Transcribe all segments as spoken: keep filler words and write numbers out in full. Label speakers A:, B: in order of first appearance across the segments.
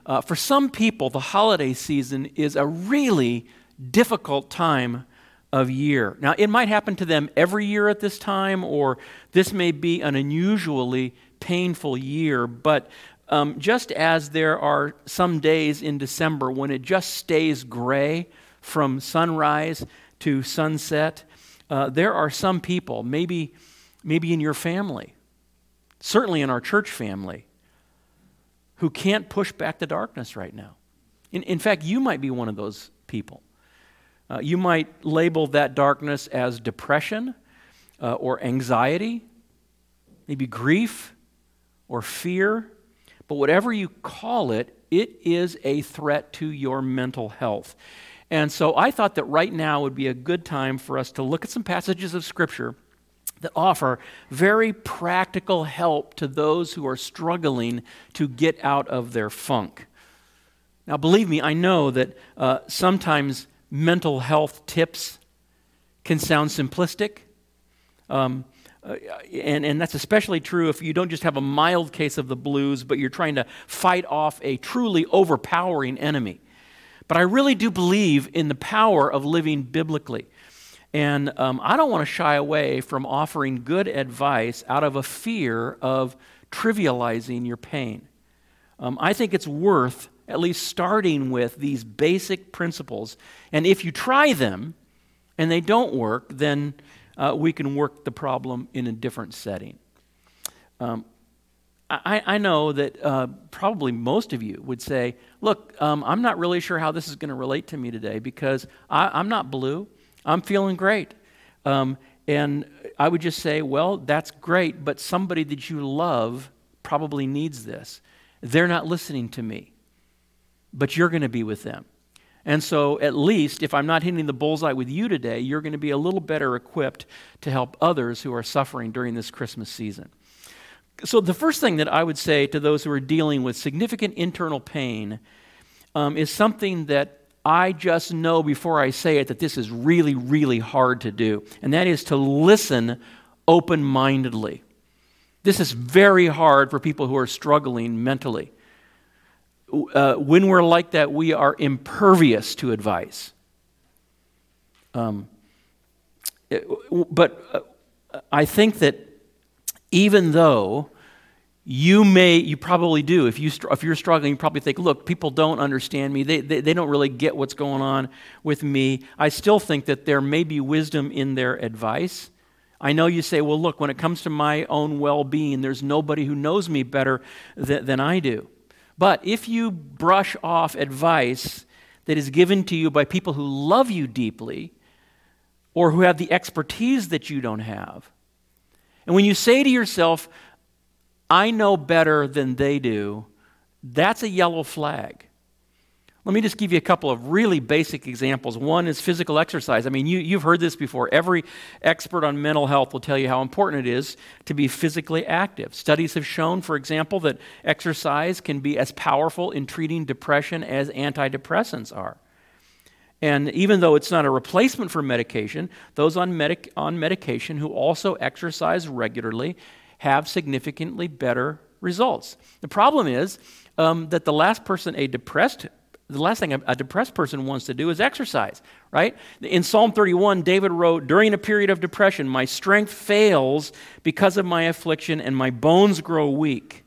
A: Uh, for some people, the holiday season is a really difficult time of year. Now, it might happen to them every year at this time, or this may be an unusually painful year, but um, just as there are some days in December when it just stays gray from sunrise to sunset, uh, there are some people, maybe, maybe in your family, certainly in our church family, who can't push back the darkness right now. In, in fact, you might be one of those people. Uh, you might label that darkness as depression uh, or anxiety, maybe grief or fear. But whatever you call it, it is a threat to your mental health. And so I thought that right now would be a good time for us to look at some passages of Scripture that offer very practical help to those who are struggling to get out of their funk. Now, believe me, I know that uh, sometimes mental health tips can sound simplistic, um, uh, and, and that's especially true if you don't just have a mild case of the blues, but you're trying to fight off a truly overpowering enemy. But I really do believe in the power of living biblically. And um, I don't want to shy away from offering good advice out of a fear of trivializing your pain. Um, I think it's worth at least starting with these basic principles. And if you try them and they don't work, then uh, we can work the problem in a different setting. Um, I, I know that uh, probably most of you would say, look, um, I'm not really sure how this is going to relate to me today because I, I'm not blue. I'm feeling great. Um, and I would just say, well, that's great, but somebody that you love probably needs this. They're not listening to me, but you're going to be with them. And so at least if I'm not hitting the bullseye with you today, you're going to be a little better equipped to help others who are suffering during this Christmas season. So the first thing that I would say to those who are dealing with significant internal pain um, is something that I just know before I say it that this is really, really hard to do, and that is to listen open-mindedly. This is very hard for people who are struggling mentally. Uh, when we're like that, we are impervious to advice. Um, it, but uh, I think that even though you may, you probably do, if, you, if you're struggling, you probably think, look, people don't understand me. They, they, they don't really get what's going on with me. I still think that there may be wisdom in their advice. I know you say, well, look, when it comes to my own well-being, there's nobody who knows me better th- than I do. But if you brush off advice that is given to you by people who love you deeply or who have the expertise that you don't have, and when you say to yourself, I know better than they do, that's a yellow flag. Let me just give you a couple of really basic examples. One is physical exercise. I mean, you, you've heard this before. Every expert on mental health will tell you how important it is to be physically active. Studies have shown, for example, that exercise can be as powerful in treating depression as antidepressants are. And even though it's not a replacement for medication, those on, medic- on medication who also exercise regularly have significantly better results. The problem is um, that the last person a depressed, the last thing a, a depressed person wants to do is exercise, right? In Psalm thirty-one, David wrote, during a period of depression, my strength fails because of my affliction and my bones grow weak.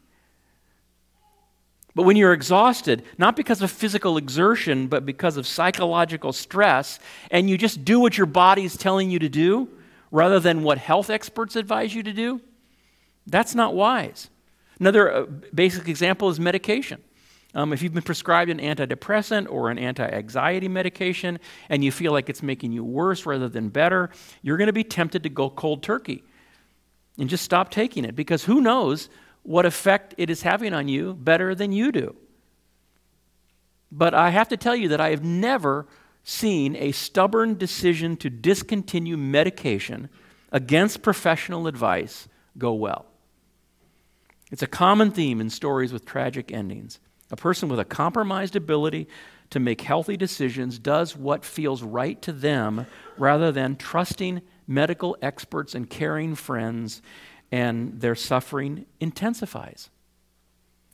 A: But when you're exhausted, not because of physical exertion, but because of psychological stress, and you just do what your body's telling you to do, rather than what health experts advise you to do, that's not wise. Another uh, basic example is medication. Um, if you've been prescribed an antidepressant or an anti-anxiety medication and you feel like it's making you worse rather than better, you're going to be tempted to go cold turkey and just stop taking it, because who knows what effect it is having on you better than you do. But I have to tell you that I have never seen a stubborn decision to discontinue medication against professional advice go well. It's a common theme in stories with tragic endings. A person with a compromised ability to make healthy decisions does what feels right to them rather than trusting medical experts and caring friends, and their suffering intensifies.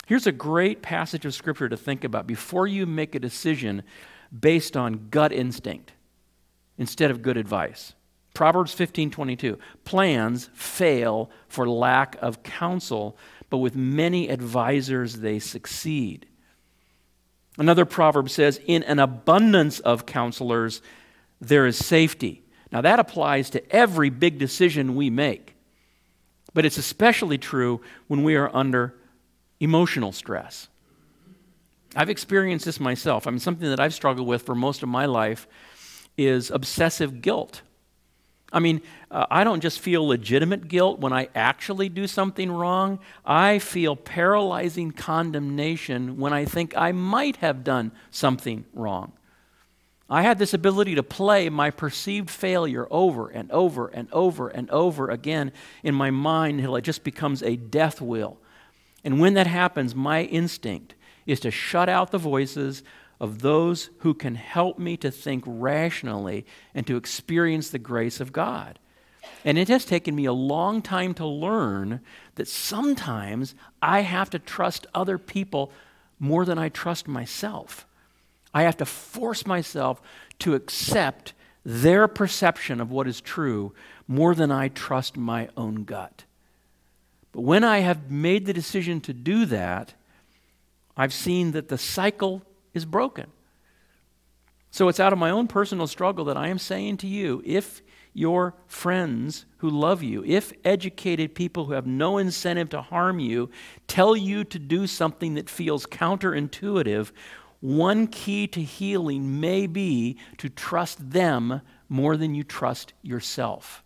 A: Here's a great passage of Scripture to think about before you make a decision based on gut instinct instead of good advice. Proverbs fifteen twenty-two. Plans fail for lack of counsel, but with many advisors they succeed. Another proverb says, in an abundance of counselors there is safety. Now that applies to every big decision we make, but it's especially true when we are under emotional stress. I've experienced this myself. I mean, something that I've struggled with for most of my life is obsessive guilt. I mean, uh, I don't just feel legitimate guilt when I actually do something wrong. I feel paralyzing condemnation when I think I might have done something wrong. I had this ability to play my perceived failure over and over and over and over again in my mind until it just becomes a death will. And when that happens, my instinct is to shut out the voices of those who can help me to think rationally and to experience the grace of God. And it has taken me a long time to learn that sometimes I have to trust other people more than I trust myself. I have to force myself to accept their perception of what is true more than I trust my own gut. But when I have made the decision to do that, I've seen that the cycle is broken. So it's out of my own personal struggle that I am saying to you, if your friends who love you, if educated people who have no incentive to harm you, tell you to do something that feels counterintuitive, one key to healing may be to trust them more than you trust yourself.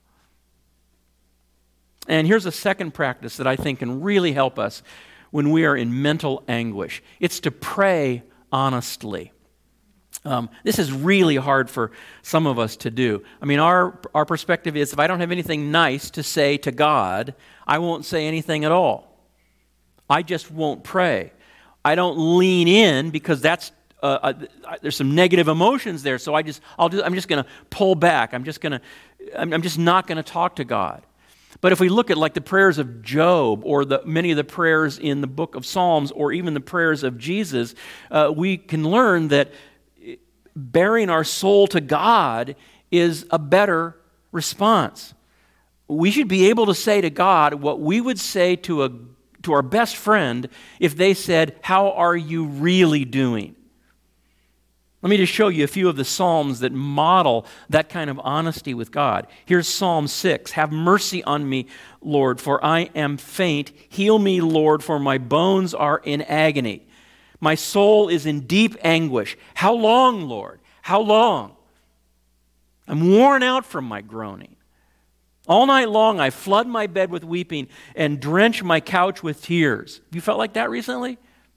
A: And here's a second practice that I think can really help us when we are in mental anguish. It's to pray honestly. Um, this is really hard for some of us to do. I mean, our, our perspective is if I don't have anything nice to say to God, I won't say anything at all. I just won't pray. I don't lean in because that's uh, uh, there's some negative emotions there. So I just I'll do, I'm just going to pull back. I'm just going to I'm, I'm just not going to talk to God. But if we look at like the prayers of Job or the many of the prayers in the book of Psalms or even the prayers of Jesus, uh, we can learn that bearing our soul to God is a better response. We should be able to say to God what we would say to a to our best friend if they said, "How are you really doing?" Let me just show you a few of the Psalms that model that kind of honesty with God. Here's Psalm six. Have mercy on me, Lord, for I am faint. Heal me, Lord, for my bones are in agony. My soul is in deep anguish. How long, Lord? How long? I'm worn out from my groaning. All night long I flood my bed with weeping and drench my couch with tears. Have you felt like that recently?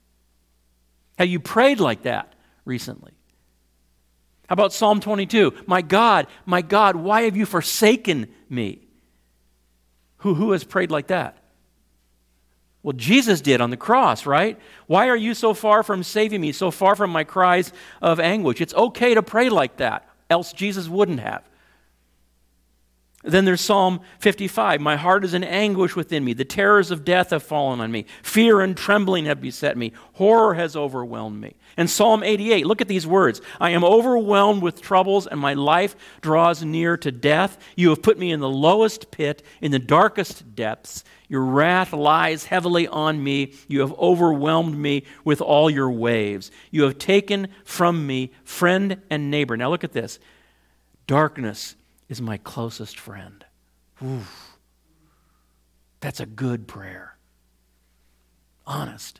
A: Have you prayed like that recently? How about Psalm twenty-two? My God, my God, why have you forsaken me? Who, who has prayed like that? Well, Jesus did on the cross, right? Why are you so far from saving me, so far from my cries of anguish? It's okay to pray like that, else Jesus wouldn't have. Then there's Psalm fifty-five. My heart is in anguish within me. The terrors of death have fallen on me. Fear and trembling have beset me. Horror has overwhelmed me. And Psalm eighty-eight, look at these words. I am overwhelmed with troubles and my life draws near to death. You have put me in the lowest pit, in the darkest depths. Your wrath lies heavily on me. You have overwhelmed me with all your waves. You have taken from me friend and neighbor. Now look at this. Darkness is my closest friend. Oof. That's a good prayer. Honest.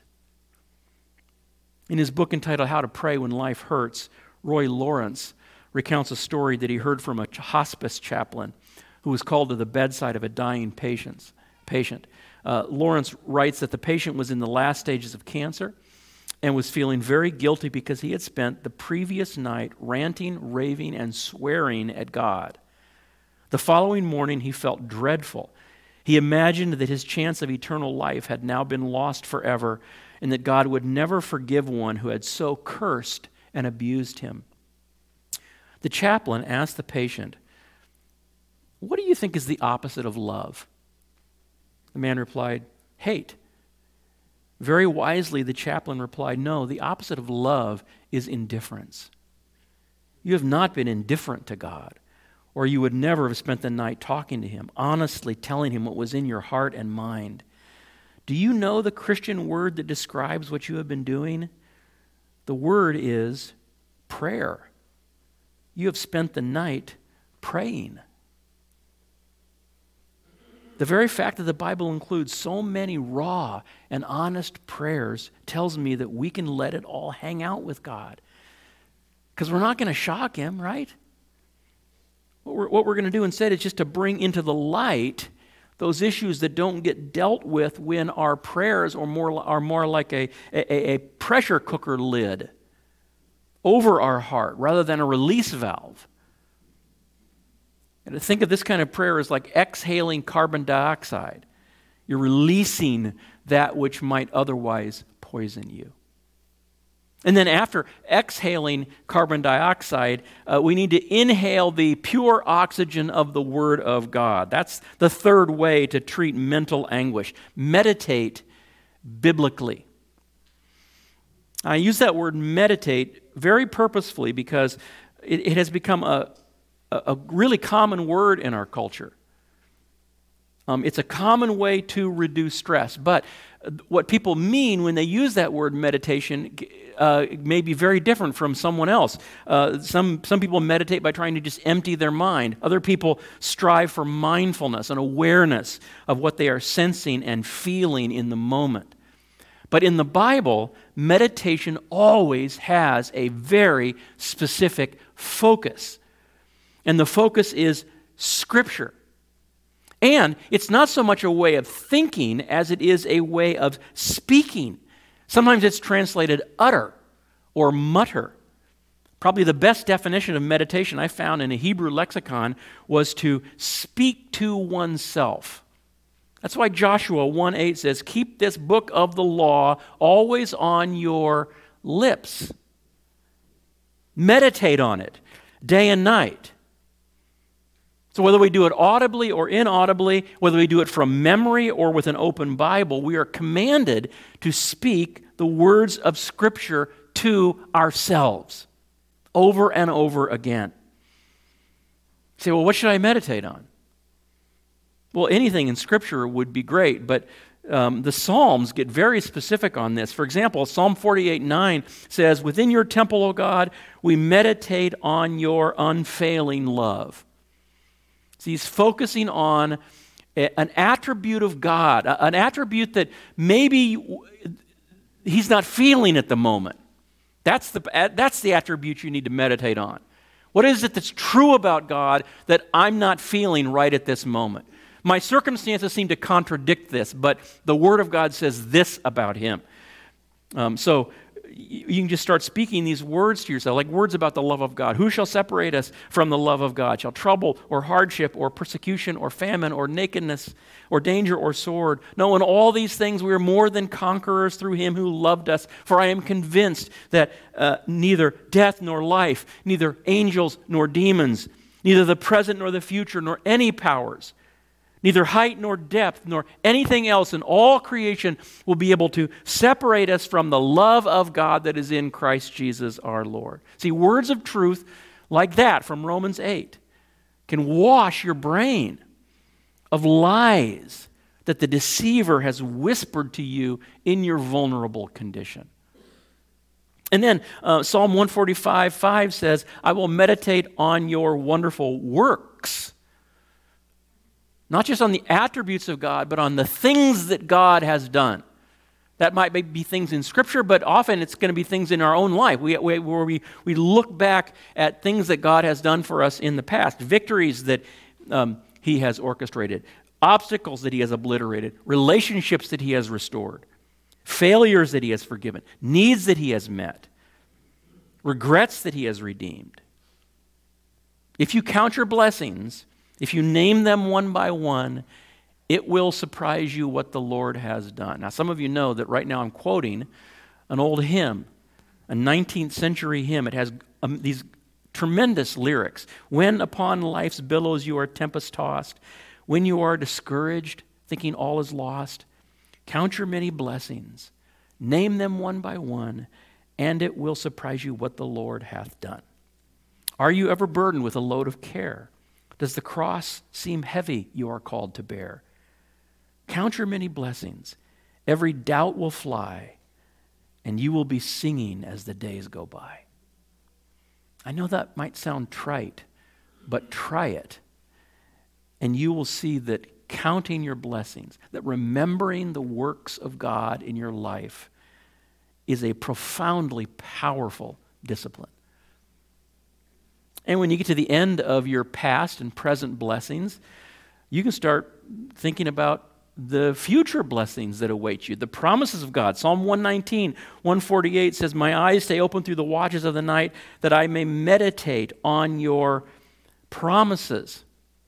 A: In his book entitled How to Pray When Life Hurts, Roy Lawrence recounts a story that he heard from a hospice chaplain who was called to the bedside of a dying patient. patient. Uh, Lawrence writes that the patient was in the last stages of cancer and was feeling very guilty because he had spent the previous night ranting, raving, and swearing at God. The following morning, he felt dreadful. He imagined that his chance of eternal life had now been lost forever and that God would never forgive one who had so cursed and abused him. The chaplain asked the patient, "What do you think is the opposite of love?" The man replied, "Hate." Very wisely, the chaplain replied, no, the opposite of love is indifference. You have not been indifferent to God, or you would never have spent the night talking to him, honestly telling him what was in your heart and mind. Do you know the Christian word that describes what you have been doing? The word is prayer. You have spent the night praying. The very fact that the Bible includes so many raw and honest prayers tells me that we can let it all hang out with God. Because we're not going to shock him, right? What we're, what we're going to do instead is just to bring into the light those issues that don't get dealt with when our prayers are more, are more like a, a, a pressure cooker lid over our heart rather than a release valve. And to think of this kind of prayer as like exhaling carbon dioxide. You're releasing that which might otherwise poison you. And then after exhaling carbon dioxide, uh, we need to inhale the pure oxygen of the Word of God. That's the third way to treat mental anguish. Meditate biblically. I use that word meditate very purposefully because it, it has become a a really common word in our culture. Um, it's a common way to reduce stress. But what people mean when they use that word meditation uh, may be very different from someone else. Uh, some, some people meditate by trying to just empty their mind. Other people strive for mindfulness and awareness of what they are sensing and feeling in the moment. But in the Bible, meditation always has a very specific focus. And the focus is Scripture. And it's not so much a way of thinking as it is a way of speaking. Sometimes it's translated utter or mutter. Probably the best definition of meditation I found in a Hebrew lexicon was to speak to oneself. That's why Joshua one eight says, keep this book of the law always on your lips. Meditate on it day and night. So whether we do it audibly or inaudibly, whether we do it from memory or with an open Bible, we are commanded to speak the words of Scripture to ourselves over and over again. You say, well, what should I meditate on? Well, anything in Scripture would be great, but um, the Psalms get very specific on this. For example, Psalm forty-eight nine says, within your temple, O God, we meditate on your unfailing love. So he's focusing on a, an attribute of God, a, an attribute that maybe he's not feeling at the moment. That's the, that's the attribute you need to meditate on. What is it that's true about God that I'm not feeling right at this moment? My circumstances seem to contradict this, but the Word of God says this about Him. Um, so you can just start speaking these words to yourself, like words about the love of God. Who shall separate us from the love of God? Shall trouble or hardship or persecution or famine or nakedness or danger or sword? No, in all these things we are more than conquerors through Him who loved us. For I am convinced that uh, neither death nor life, neither angels nor demons, neither the present nor the future, nor any powers, neither height nor depth nor anything else in all creation will be able to separate us from the love of God that is in Christ Jesus our Lord. See, words of truth like that from Romans eight can wash your brain of lies that the deceiver has whispered to you in your vulnerable condition. And then uh, Psalm one forty-five five says, I will meditate on your wonderful works. Not just on the attributes of God, but on the things that God has done. That might be things in Scripture, but often it's going to be things in our own life we, we, where we, we look back at things that God has done for us in the past, victories that um, He has orchestrated, obstacles that He has obliterated, relationships that He has restored, failures that He has forgiven, needs that He has met, regrets that He has redeemed. If you count your blessings, if you name them one by one, it will surprise you what the Lord has done. Now, some of you know that right now I'm quoting an old hymn, a nineteenth century hymn. It has um, these tremendous lyrics. When upon life's billows you are tempest tossed, when you are discouraged, thinking all is lost, count your many blessings. Name them one by one, and it will surprise you what the Lord hath done. Are you ever burdened with a load of care? Does the cross seem heavy you are called to bear? Count your many blessings. Every doubt will fly, and you will be singing as the days go by. I know that might sound trite, but try it, and you will see that counting your blessings, that remembering the works of God in your life is a profoundly powerful discipline. And when you get to the end of your past and present blessings, you can start thinking about the future blessings that await you, the promises of God. Psalm one nineteen, one forty-eight says, my eyes stay open through the watches of the night that I may meditate on your promises.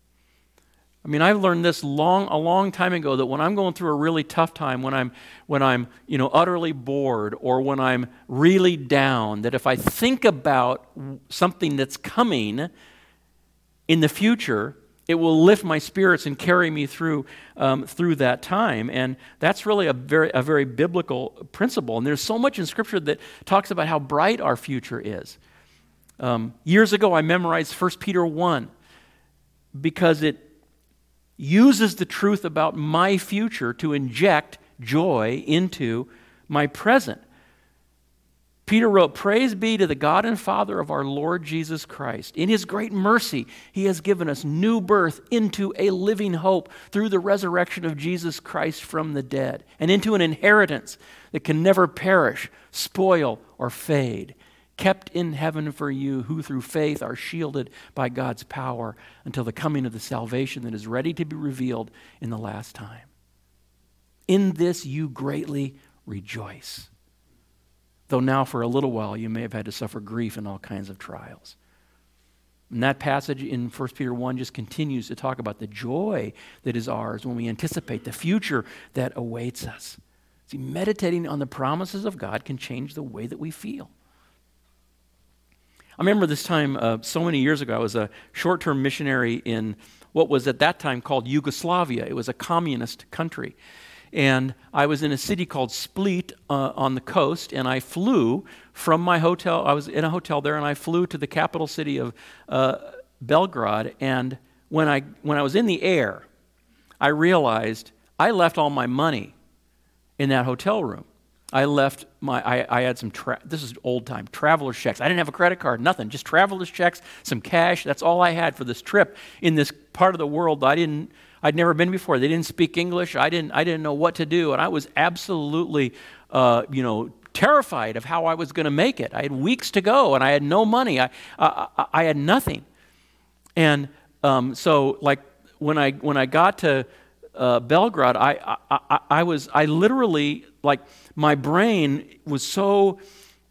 A: I mean, I've learned this long, a long time ago, that when I'm going through a really tough time, when I'm, when I'm, you know, utterly bored, or when I'm really down, that if I think about something that's coming in the future, it will lift my spirits and carry me through um, through that time. And that's really a very a very biblical principle. And there's so much in Scripture that talks about how bright our future is. Um, years ago, I memorized First Peter one because it uses the truth about my future to inject joy into my present. Peter wrote, praise be to the God and Father of our Lord Jesus Christ. In his great mercy, he has given us new birth into a living hope through the resurrection of Jesus Christ from the dead, and into an inheritance that can never perish, spoil, or fade, kept in heaven for you, who through faith are shielded by God's power until the coming of the salvation that is ready to be revealed in the last time. In this you greatly rejoice, though now for a little while you may have had to suffer grief in all kinds of trials. And that passage in First Peter one just continues to talk about the joy that is ours when we anticipate the future that awaits us. See, meditating on the promises of God can change the way that we feel. I remember this time uh, so many years ago, I was a short-term missionary in what was at that time called Yugoslavia. It was a communist country. And I was in a city called Split uh, on the coast, and I flew from my hotel. I was in a hotel there, and I flew to the capital city of uh, Belgrade. And when I when I was in the air, I realized I left all my money in that hotel room. I left my, I, I had some, tra- this is old time, traveler's checks. I didn't have a credit card, nothing, just traveler's checks, some cash. That's all I had for this trip in this part of the world that I didn't, I'd never been before. They didn't speak English. I didn't, I didn't know what to do. And I was absolutely, uh, you know, terrified of how I was going to make it. I had weeks to go and I had no money. I, I, I had nothing. And um, so like when I, when I got to uh, Belgrade, I, I, I, I was, I literally, like, my brain was so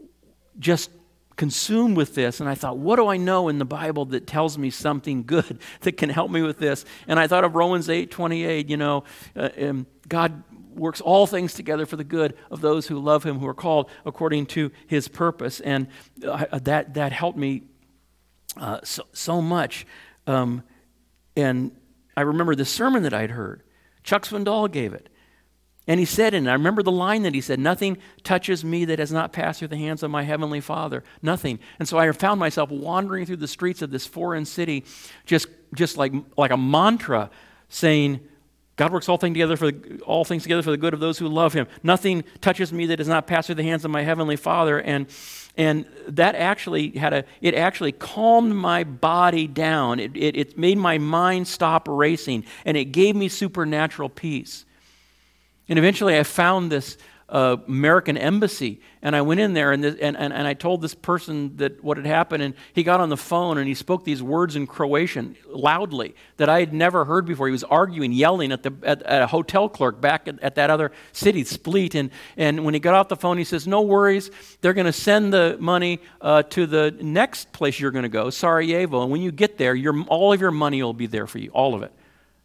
A: just consumed with this, and I thought, what do I know in the Bible that tells me something good that can help me with this? And I thought of Romans eight twenty-eight, you know, uh, um, God works all things together for the good of those who love him, who are called according to his purpose. And uh, that that helped me uh, so, so much. Um, and I remember the sermon that I'd heard. Chuck Swindoll gave it. And he said, and I remember the line that he said, nothing touches me that has not passed through the hands of my heavenly Father. Nothing. And so I found myself wandering through the streets of this foreign city, just just like, like a mantra, saying, God works all things together for the, all things together for the good of those who love him. Nothing touches me that has not passed through the hands of my heavenly Father. And and that actually had a it actually calmed my body down. It it, it made my mind stop racing, and it gave me supernatural peace. And eventually I found this uh, American embassy, and I went in there, and, this, and, and, and I told this person that what had happened, and he got on the phone, and he spoke these words in Croatian loudly that I had never heard before. He was arguing, yelling at, the, at, at a hotel clerk back at, at that other city, Split, and, and when he got off the phone, he says, no worries, they're going to send the money uh, to the next place you're going to go, Sarajevo, and when you get there, your, all of your money will be there for you, all of it.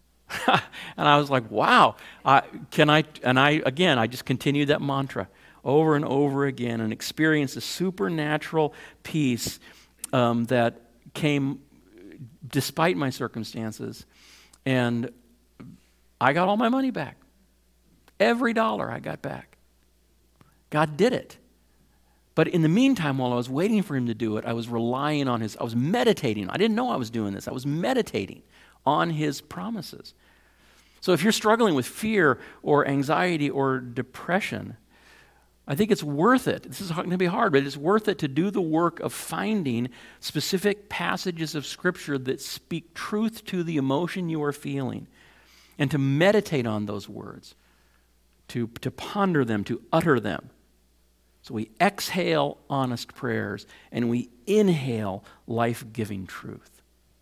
A: And I was like, wow, uh, can I, and I, again, I just continued that mantra over and over again and experienced a supernatural peace um, that came despite my circumstances. And I got all my money back. Every dollar I got back. God did it. But in the meantime, while I was waiting for him to do it, I was relying on his, I was meditating. I didn't know I was doing this. I was meditating on his promises. So if you're struggling with fear or anxiety or depression, I think it's worth it. This is going to be hard, but it's worth it to do the work of finding specific passages of Scripture that speak truth to the emotion you are feeling, and to meditate on those words, to, to ponder them, to utter them. So we exhale honest prayers, and we inhale life-giving truth.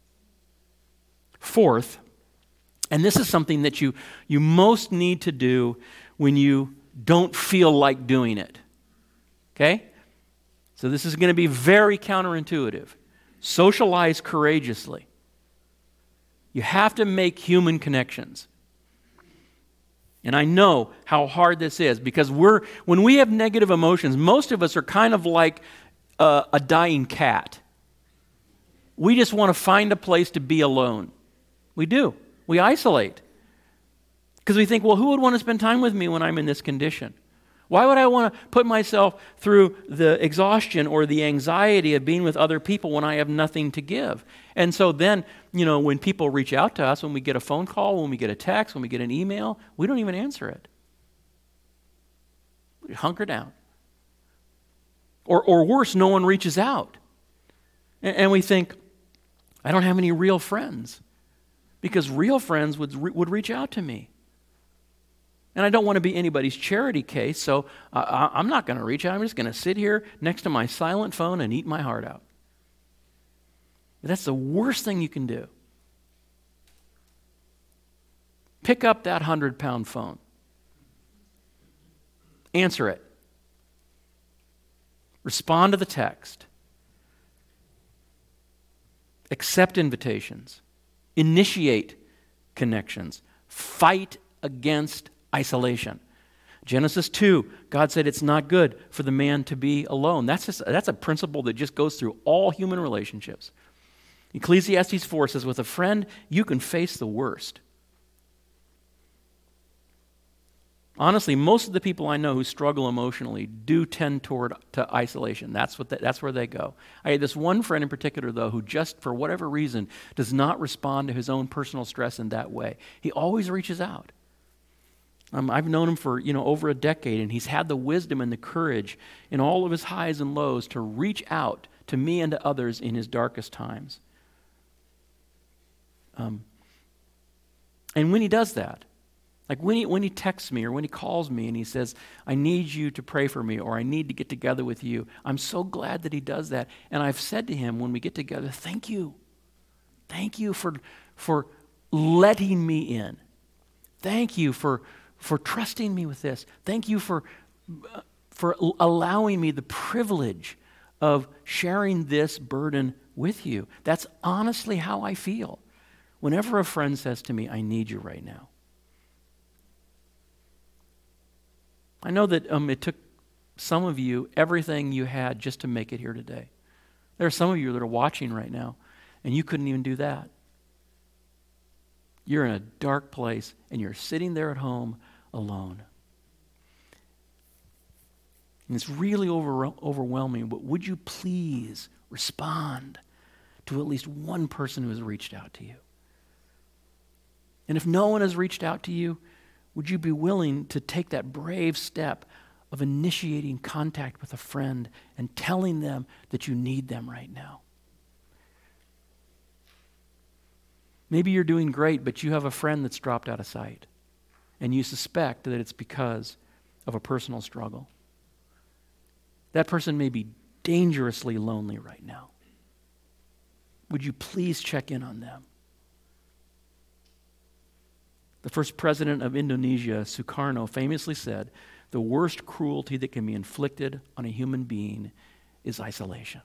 A: Fourth, and this is something that you, you most need to do when you don't feel like doing it. Okay? So this is going to be very counterintuitive. Socialize courageously. You have to make human connections. And I know how hard this is, because we're when we have negative emotions, most of us are kind of like a, a dying cat. We just want to find a place to be alone. We do. We isolate. Because we think, well, who would want to spend time with me when I'm in this condition? Why would I want to put myself through the exhaustion or the anxiety of being with other people when I have nothing to give? And so then, you know, when people reach out to us, when we get a phone call, when we get a text, when we get an email, we don't even answer it. We hunker down. Or, or worse, no one reaches out. And, and we think, I don't have any real friends, because real friends would, would reach out to me. And I don't want to be anybody's charity case, so uh, I'm not going to reach out. I'm just going to sit here next to my silent phone and eat my heart out. But that's the worst thing you can do. Pick up that hundred-pound phone. Answer it. Respond to the text. Accept invitations. Initiate connections. Fight against isolation. Genesis two, God said it's not good for the man to be alone. That's just, that's a principle that just goes through all human relationships. Ecclesiastes four says, with a friend, you can face the worst. Honestly, most of the people I know who struggle emotionally do tend toward to isolation. That's what they, that's where they go. I had this one friend in particular, though, who just, for whatever reason, does not respond to his own personal stress in that way. He always reaches out. Um, I've known him for, you know, over a decade, and he's had the wisdom and the courage in all of his highs and lows to reach out to me and to others in his darkest times. Um, and when he does that, like when he, when he texts me or when he calls me and he says, I need you to pray for me, or I need to get together with you, I'm so glad that he does that. And I've said to him when we get together, thank you. Thank you for, for letting me in. Thank you for... for trusting me with this. Thank you for, uh, for allowing me the privilege of sharing this burden with you. That's honestly how I feel whenever a friend says to me, I need you right now. I know that um, it took some of you everything you had just to make it here today. There are some of you that are watching right now, and you couldn't even do that. You're in a dark place, and you're sitting there at home alone. And it's really over, overwhelming, but would you please respond to at least one person who has reached out to you? And if no one has reached out to you, would you be willing to take that brave step of initiating contact with a friend and telling them that you need them right now? Maybe you're doing great, but you have a friend that's dropped out of sight, and you suspect that it's because of a personal struggle. That person may be dangerously lonely right now. Would you please check in on them? The first president of Indonesia, Sukarno, famously said, the worst cruelty that can be inflicted on a human being is isolation.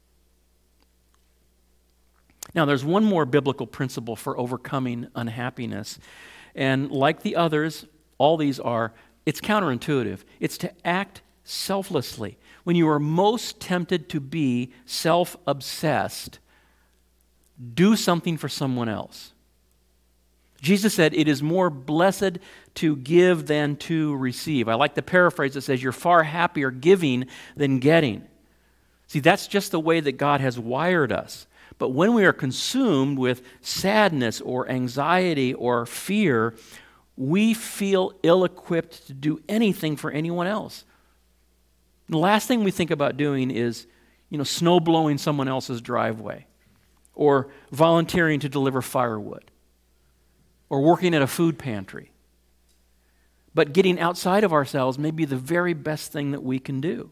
A: Now, there's one more biblical principle for overcoming unhappiness. And like the others, all these are, it's counterintuitive. It's to act selflessly. When you are most tempted to be self-obsessed, do something for someone else. Jesus said, it is more blessed to give than to receive. I like the paraphrase that says, you're far happier giving than getting. See, that's just the way that God has wired us. But when we are consumed with sadness or anxiety or fear, we feel ill-equipped to do anything for anyone else. The last thing we think about doing is, you know, snow blowing someone else's driveway, or volunteering to deliver firewood, or working at a food pantry. But getting outside of ourselves may be the very best thing that we can do.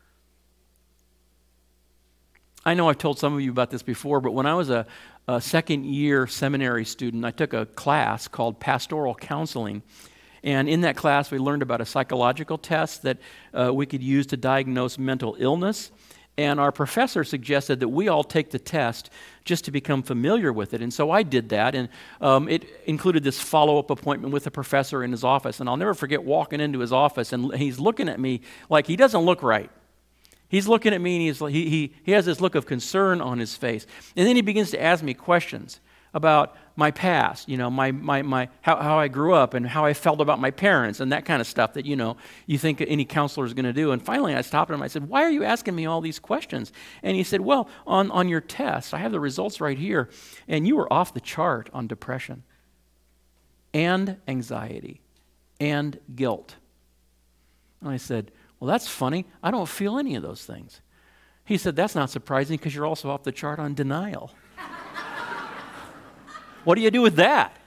A: I know I've told some of you about this before, but when I was a, a second-year seminary student, I took a class called Pastoral Counseling. And in that class, we learned about a psychological test that uh, we could use to diagnose mental illness. And our professor suggested that we all take the test just to become familiar with it. And so I did that, and um, it included this follow-up appointment with the professor in his office. And I'll never forget walking into his office, and he's looking at me like he doesn't look right. He's looking at me, and he's, he, he, he has this look of concern on his face. And then he begins to ask me questions about my past, you know, my, my, my, how, how I grew up and how I felt about my parents and that kind of stuff that, you know, you think any counselor is going to do. And finally I stopped him. I said, why are you asking me all these questions? And he said, well, on, on your test, I have the results right here, and you were off the chart on depression and anxiety and guilt. And I said, well, that's funny. I don't feel any of those things. He said, that's not surprising because you're also off the chart on denial. What do you do with that?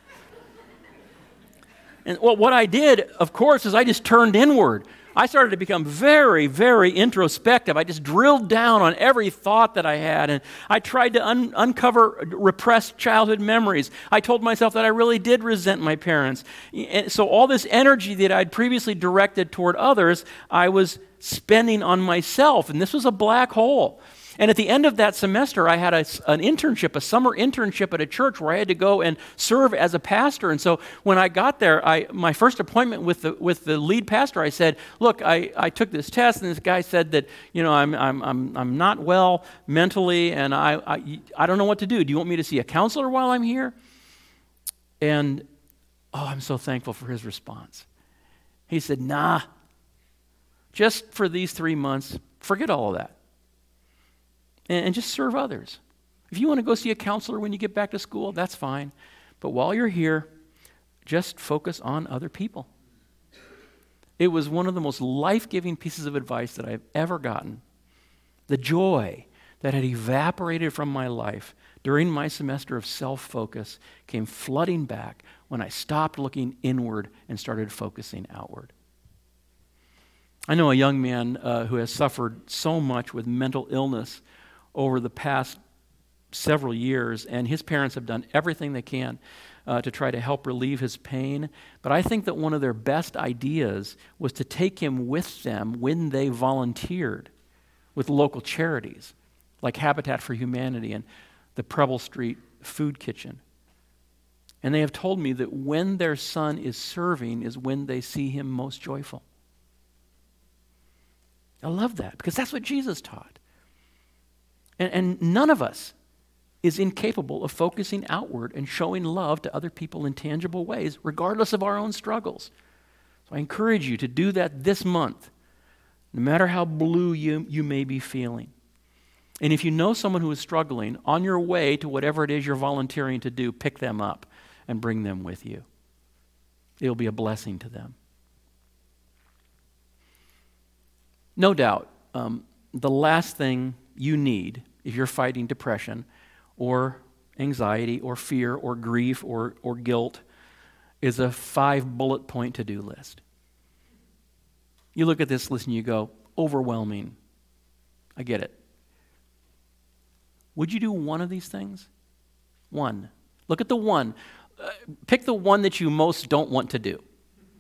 A: And well, what I did, of course, is I just turned inward. I started to become very, very introspective. I just drilled down on every thought that I had, and I tried to un- uncover repressed childhood memories. I told myself that I really did resent my parents. And so all this energy that I'd previously directed toward others, I was spending on myself, and this was a black hole. And at the end of that semester, I had a, an internship, a summer internship at a church where I had to go and serve as a pastor. And so when I got there, I, my first appointment with the with the lead pastor, I said, "Look, I, I took this test, and this guy said that you know I'm I'm I'm I'm not well mentally, and I, I I don't know what to do. Do you want me to see a counselor while I'm here?" And oh, I'm so thankful for his response. He said, "Nah, just for these three months, forget all of that. And just serve others. If you want to go see a counselor when you get back to school, that's fine. But while you're here, just focus on other people." It was one of the most life-giving pieces of advice that I've ever gotten. The joy that had evaporated from my life during my semester of self-focus came flooding back when I stopped looking inward and started focusing outward. I know a young man uh, who has suffered so much with mental illness over the past several years, and his parents have done everything they can uh, to try to help relieve his pain. But I think that one of their best ideas was to take him with them when they volunteered with local charities like Habitat for Humanity and the Preble Street Food Kitchen. And they have told me that when their son is serving is when they see him most joyful. I love that because that's what Jesus taught. And, and none of us is incapable of focusing outward and showing love to other people in tangible ways, regardless of our own struggles. So I encourage you to do that this month, no matter how blue you, you may be feeling. And if you know someone who is struggling, on your way to whatever it is you're volunteering to do, pick them up and bring them with you. It'll be a blessing to them. No doubt, um, the last thing you need if you're fighting depression or anxiety or fear or grief or, or guilt is a five bullet point to-do list. You look at this list and you go, overwhelming. I get it. Would you do one of these things? One. Look at the one. Uh, pick the one that you most don't want to do.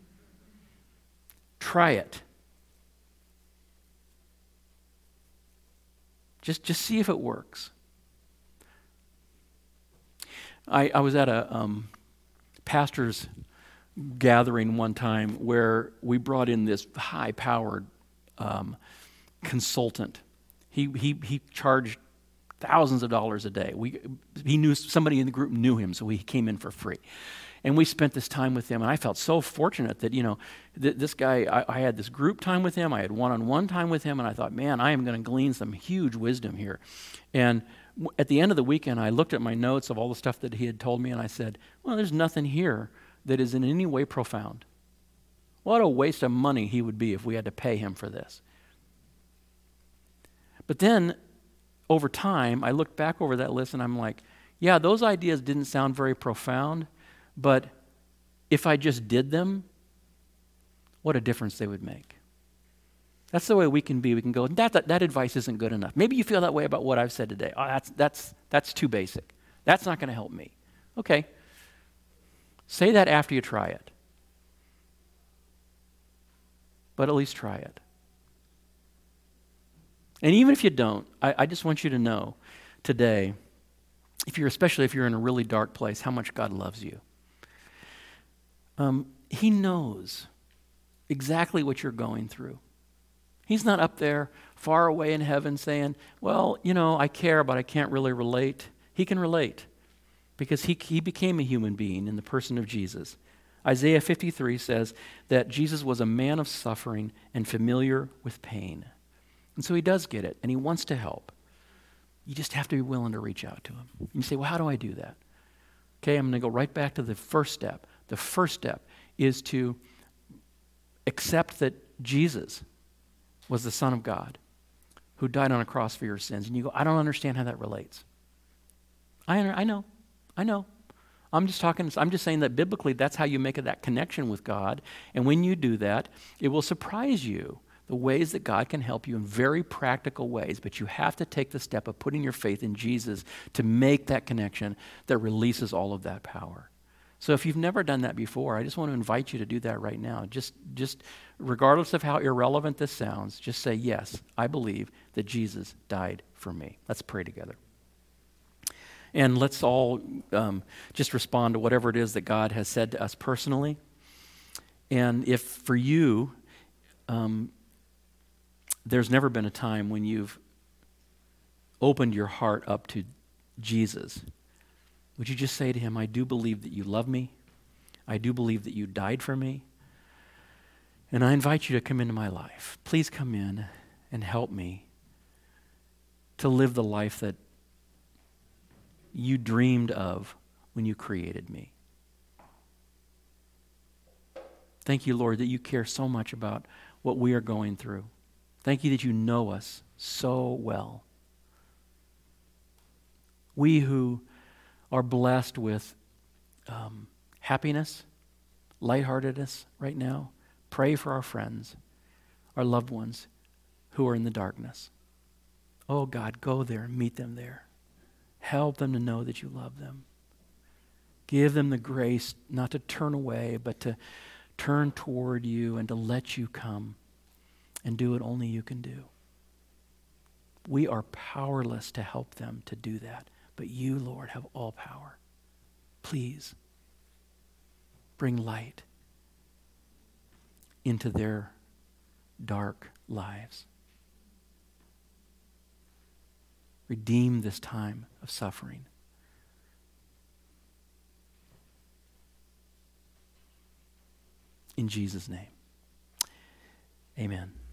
A: Try it. Just, just see if it works. I, I was at a um, pastor's gathering one time where we brought in this high-powered um, consultant. He, he, he charged thousands of dollars a day. We, he knew somebody in the group knew him, so he came in for free. And we spent this time with him, and I felt so fortunate that, you know, th- this guy, I, I had this group time with him, I had one-on-one time with him, and I thought, man, I am going to glean some huge wisdom here. And w- at the end of the weekend, I looked at my notes of all the stuff that he had told me, and I said, well, there's nothing here that is in any way profound. What a waste of money he would be if we had to pay him for this. But then, over time, I looked back over that list, and I'm like, yeah, those ideas didn't sound very profound, but if I just did them, what a difference they would make. That's the way we can be. We can go, that, that, that advice isn't good enough. Maybe you feel that way about what I've said today. Oh, that's, that's, that's too basic. That's not going to help me. Okay. Say that after you try it. But at least try it. And even if you don't, I, I just want you to know today, if you're, especially if you're in a really dark place, how much God loves you. Um, he knows exactly what you're going through. He's not up there far away in heaven saying, well, you know, I care, but I can't really relate. He can relate because he, he became a human being in the person of Jesus. Isaiah fifty-three says that Jesus was a man of suffering and familiar with pain. And so he does get it, and he wants to help. You just have to be willing to reach out to him. And you say, well, how do I do that? Okay, I'm going to go right back to the first step. The first step is to accept that Jesus was the Son of God who died on a cross for your sins. And you go, I don't understand how that relates. I, I know, I know. I'm just talking, I'm just saying that biblically that's how you make that connection with God. And when you do that, it will surprise you the ways that God can help you in very practical ways, but you have to take the step of putting your faith in Jesus to make that connection that releases all of that power. So if you've never done that before, I just want to invite you to do that right now. Just, just regardless of how irrelevant this sounds, just say, yes, I believe that Jesus died for me. Let's pray together. And let's all um, just respond to whatever it is that God has said to us personally. And if for you, um, there's never been a time when you've opened your heart up to Jesus, would you just say to him, I do believe that you love me. I do believe that you died for me. And I invite you to come into my life. Please come in and help me to live the life that you dreamed of when you created me. Thank you, Lord, that you care so much about what we are going through. Thank you that you know us so well. We who are blessed with um, happiness, lightheartedness right now, pray for our friends, our loved ones who are in the darkness. Oh God, go there and meet them there. Help them to know that you love them. Give them the grace not to turn away, but to turn toward you and to let you come and do what only you can do. We are powerless to help them to do that, but you, Lord, have all power. Please bring light into their dark lives. Redeem this time of suffering. In Jesus' name, amen.